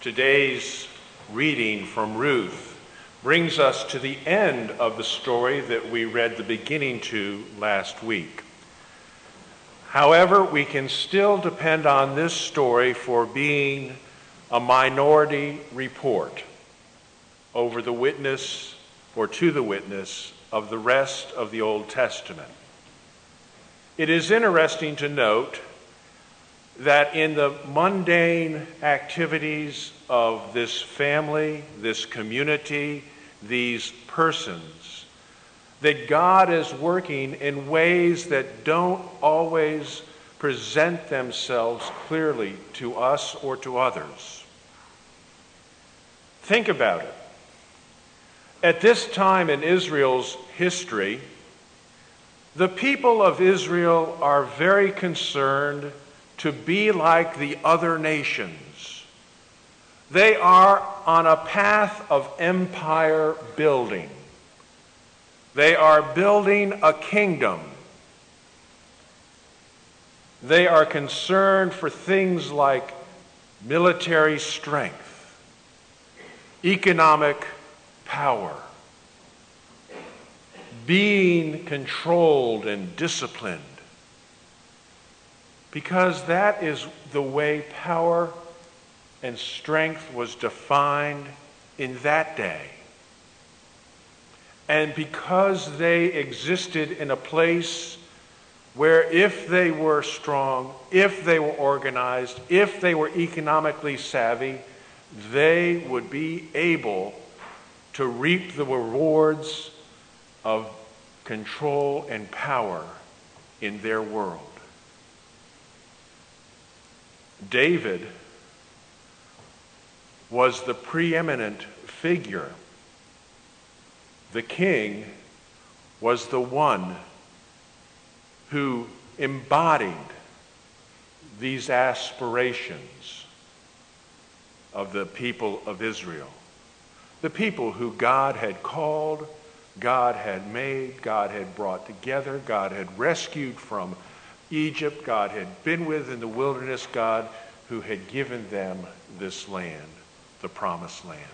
Today's reading from Ruth brings us to the end of the story that we read the beginning to last week. However, we can still depend on this story for being a minority report over the witness or to the witness of the rest of the Old Testament. It is interesting to note that in the mundane activities of this family, this community, these persons, that God is working in ways that don't always present themselves clearly to us or to others. Think about it. At this time in Israel's history, the people of Israel are very concerned to be like the other nations. They are on a path of empire building. They are building a kingdom. They are concerned for things like military strength, economic power, being controlled and disciplined, because that is the way power and strength was defined in that day. And because they existed in a place where if they were strong, if they were organized, if they were economically savvy, they would be able to reap the rewards of control and power in their world. David was the preeminent figure. The king was the one who embodied these aspirations of the people of Israel. The people who God had called, God had made, God had brought together, God had rescued from Egypt, God had been with in the wilderness, God who had given them this land, the promised land.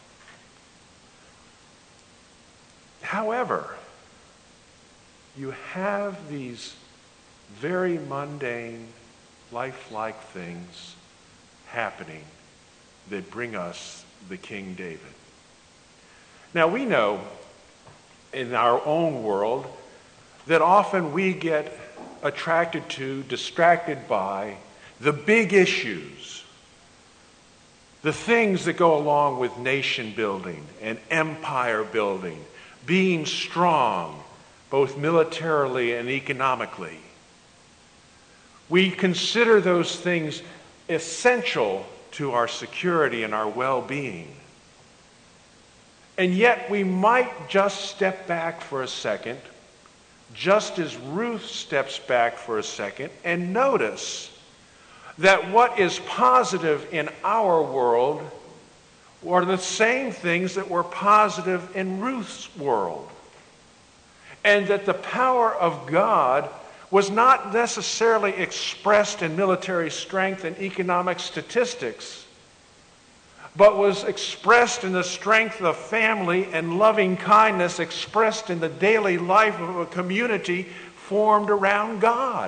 However, you have these very mundane, lifelike things happening that bring us the King David. Now we know in our own world that often we get attracted to, distracted by the big issues, the things that go along with nation building and empire building, being strong, both militarily and economically. We consider those things essential to our security and our well-being. And yet we might just step back for a second, just as Ruth steps back for a second, and notice that what is positive in our world are the same things that were positive in Ruth's world. And that the power of God was not necessarily expressed in military strength and economic statistics, but was expressed in the strength of family and loving kindness expressed in the daily life of a community formed around God.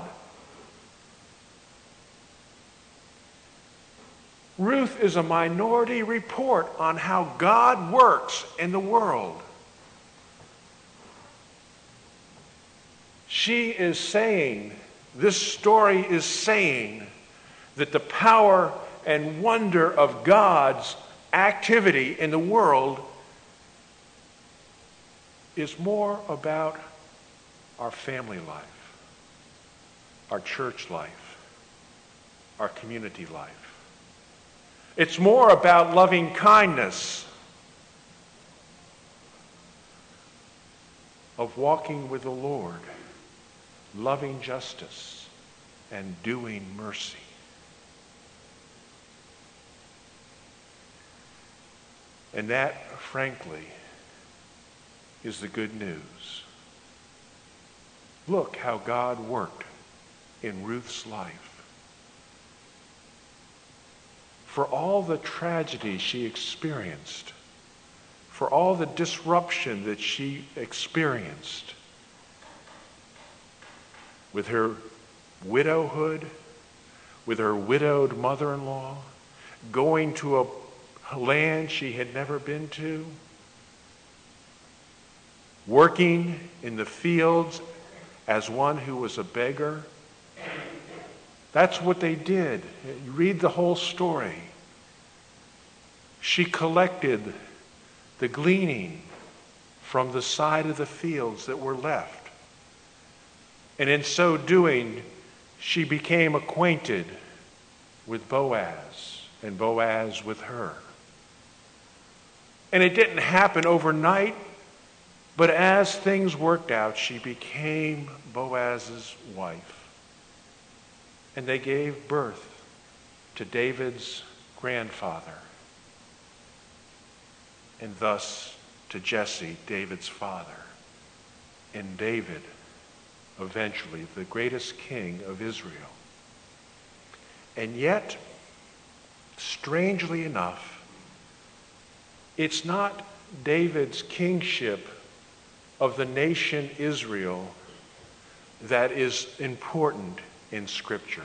Ruth is a minority report on how God works in the world. She is saying, this story is saying that the power and wonder of God's activity in the world is more about our family life, our church life, our community life. It's more about loving kindness, of walking with the Lord, loving justice, and doing mercy. And that, frankly, is the good news. Look how God worked in Ruth's life. for all the tragedy she experienced, for all the disruption that she experienced with her widowhood, with her widowed mother-in-law, going to a land she had never been to, working in the fields as one who was a beggar. That's what they did. You read the whole story. She collected the gleaning from the side of the fields that were left. And in so doing, she became acquainted with Boaz, and Boaz with her. And it didn't happen overnight, but as things worked out, she became Boaz's wife. And they gave birth to David's grandfather, and thus to Jesse, David's father, and David, eventually the greatest king of Israel. And yet, strangely enough, it's not David's kingship of the nation Israel that is important in Scripture.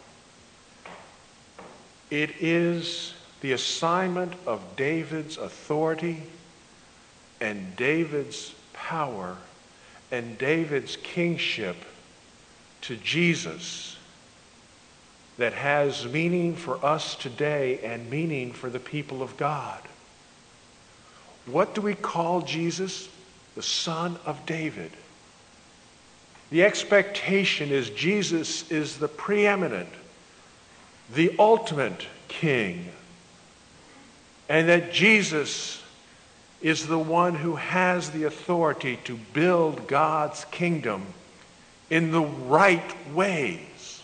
It is the assignment of David's authority and David's power and David's kingship to Jesus that has meaning for us today and meaning for the people of God. What do we call Jesus? The Son of David. The expectation is Jesus is the preeminent, the ultimate king, and that Jesus is the one who has the authority to build God's kingdom in the right ways.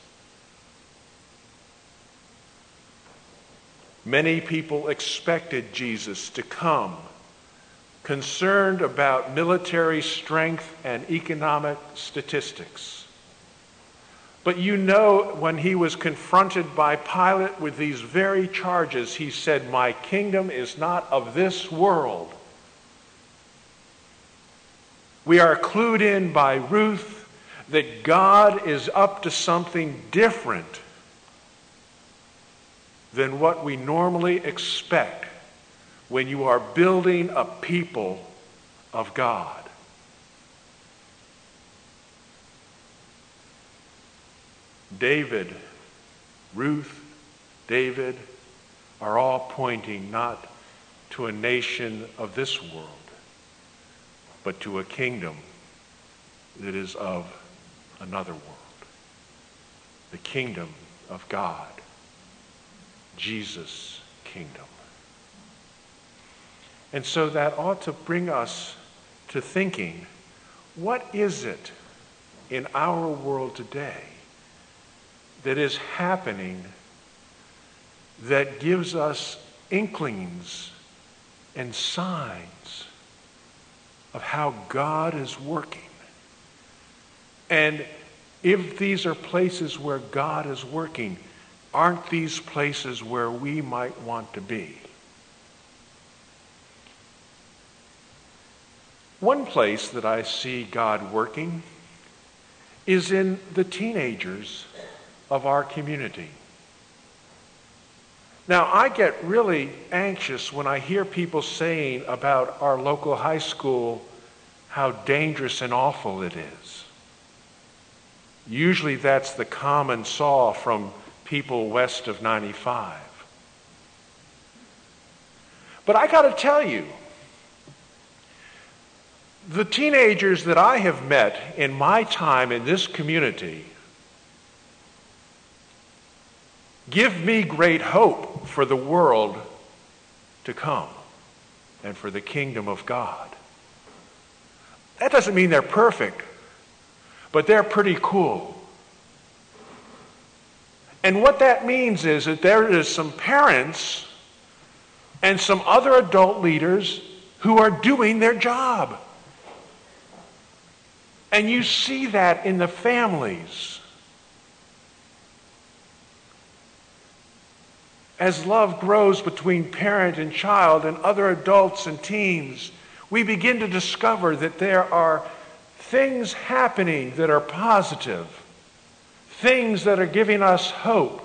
Many people expected Jesus to come concerned about military strength and economic statistics. But you know, when he was confronted by Pilate with these very charges, he said, "My kingdom is not of this world." We are clued in by Ruth that God is up to something different than what we normally expect when you are building a people of God. David, Ruth, David are all pointing not to a nation of this world, but to a kingdom that is of another world. The kingdom of God, Jesus' kingdom. And so that ought to bring us to thinking, what is it in our world today that is happening that gives us inklings and signs of how God is working? And if these are places where God is working, aren't these places where we might want to be? One place that I see God working is in the teenagers of our community. Now, I get really anxious when I hear people saying about our local high school how dangerous and awful it is. Usually that's the common saw from people west of 95. But I got to tell you, the teenagers that I have met in my time in this community give me great hope for the world to come and for the kingdom of God. That doesn't mean they're perfect, but they're pretty cool. And what that means is that there is some parents and some other adult leaders who are doing their job. And you see that in the families. As love grows between parent and child and other adults and teens, we begin to discover that there are things happening that are positive, things that are giving us hope.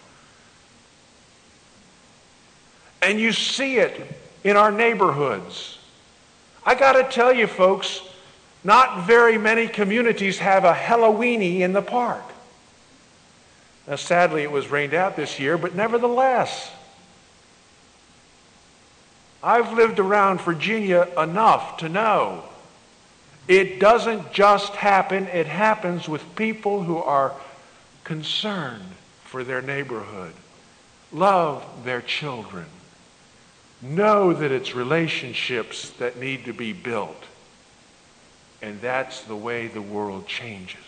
And you see it in our neighborhoods. I got to tell you, folks, not very many communities have a Halloweenie in the park. Now, sadly, it was rained out this year, but nevertheless, I've lived around Virginia enough to know it doesn't just happen. It happens with people who are concerned for their neighborhood, love their children, know that it's relationships that need to be built. And that's the way the world changes.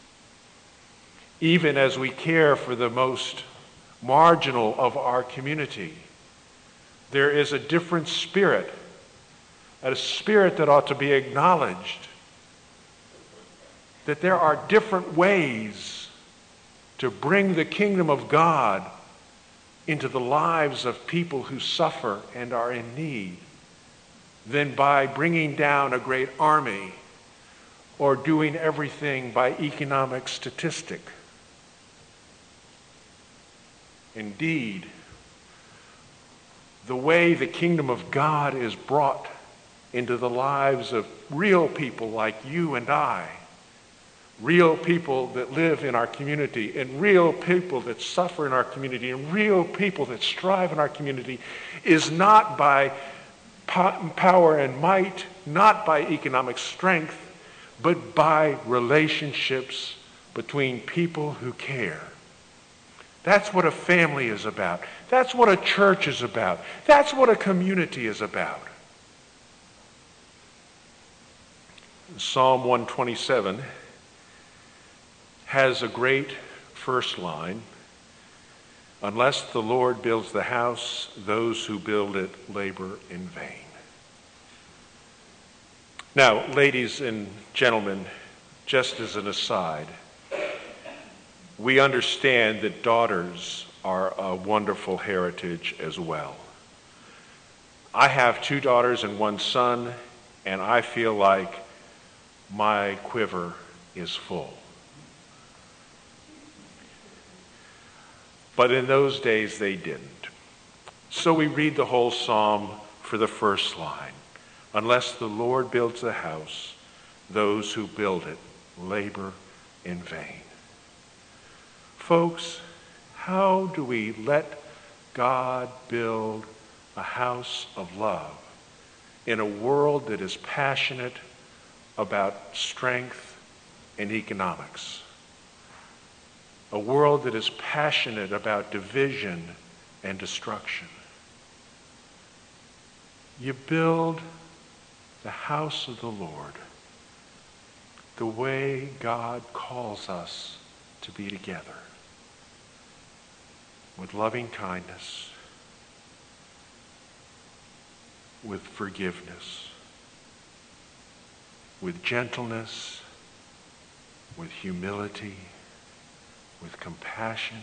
Even as we care for the most marginal of our community, there is a different spirit, a spirit that ought to be acknowledged, that there are different ways to bring the kingdom of God into the lives of people who suffer and are in need than by bringing down a great army or doing everything by economic statistic. Indeed, the way the kingdom of God is brought into the lives of real people like you and I, real people that live in our community, and real people that suffer in our community, and real people that strive in our community, is not by power and might, not by economic strength, but by relationships between people who care. That's what a family is about. That's what a church is about. That's what a community is about. Psalm 127 has a great first line. Unless the Lord builds the house, those who build it labor in vain. Now, ladies and gentlemen, just as an aside, we understand that daughters are a wonderful heritage as well. I have 2 daughters and 1 son, and I feel like my quiver is full. But in those days, they didn't. So we read the whole psalm for the first line. Unless the Lord builds the house, those who build it labor in vain. Folks, how do we let God build a house of love in a world that is passionate about strength and economics? A world that is passionate about division and destruction. You build the house of the Lord the way God calls us to be together, with loving kindness, with forgiveness, with gentleness, with humility, with compassion,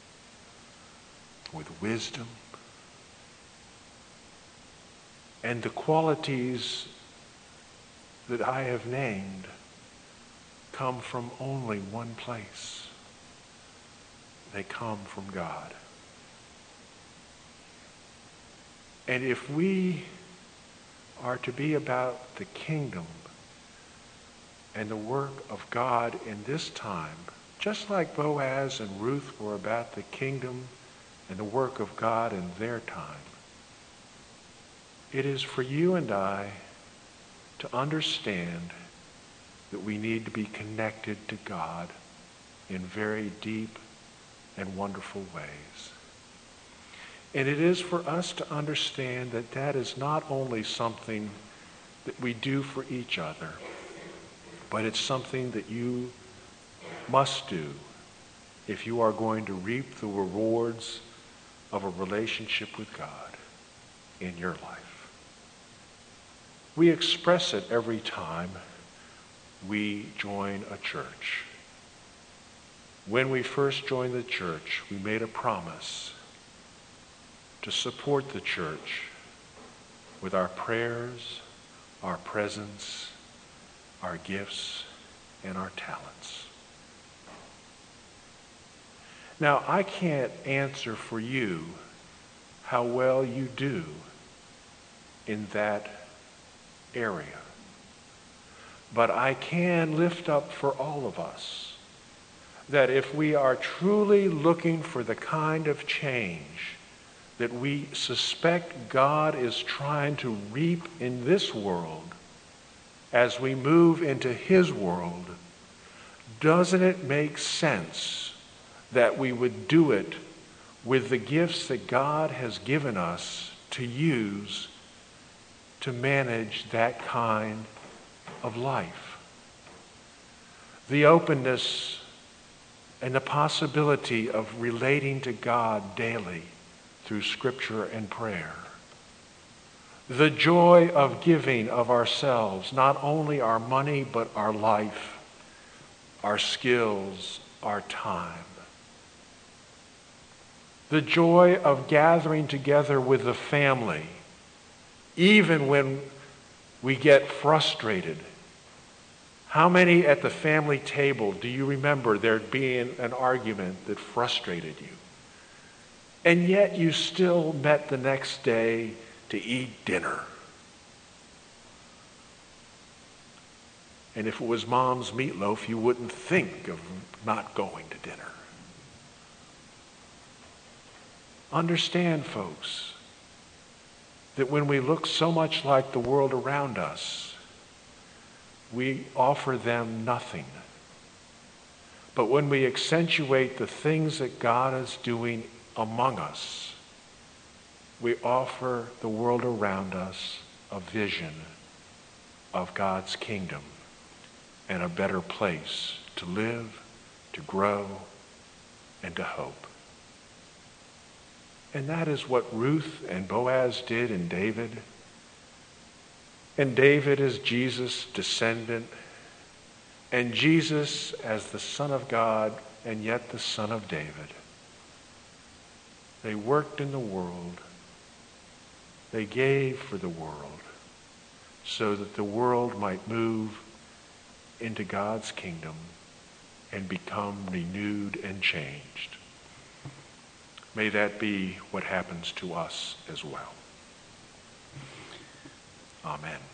with wisdom, and the qualities that I have named come from only one place. They come from God. And if we are to be about the kingdom and the work of God in this time, just like Boaz and Ruth were about the kingdom and the work of God in their time, it is for you and I to understand that we need to be connected to God in very deep and wonderful ways. And it is for us to understand that that is not only something that we do for each other, but it's something that you must do if you are going to reap the rewards of a relationship with God in your life. We express it every time we join a church. When we first joined the church, we made a promise to support the church with our prayers, our presence, our gifts, and our talents. Now, I can't answer for you how well you do in that area. But I can lift up for all of us that if we are truly looking for the kind of change that we suspect God is trying to reap in this world as we move into his world, doesn't it make sense that we would do it with the gifts that God has given us to use to manage that kind of life? The openness and the possibility of relating to God daily through Scripture and prayer. The joy of giving of ourselves, not only our money, but our life, our skills, our time. The joy of gathering together with the family, even when we get frustrated. How many at the family table do you remember there being an argument that frustrated you? And yet you still met the next day to eat dinner. And if it was mom's meatloaf, you wouldn't think of not going to dinner. Understand, folks, that when we look so much like the world around us, we offer them nothing. But when we accentuate the things that God is doing among us, we offer the world around us a vision of God's kingdom and a better place to live, to grow, and to hope. And that is what Ruth and Boaz did in David. And David as Jesus' descendant, and Jesus as the Son of God, and yet the Son of David. They worked in the world. They gave for the world so that the world might move into God's kingdom and become renewed and changed. May that be what happens to us as well. Amen.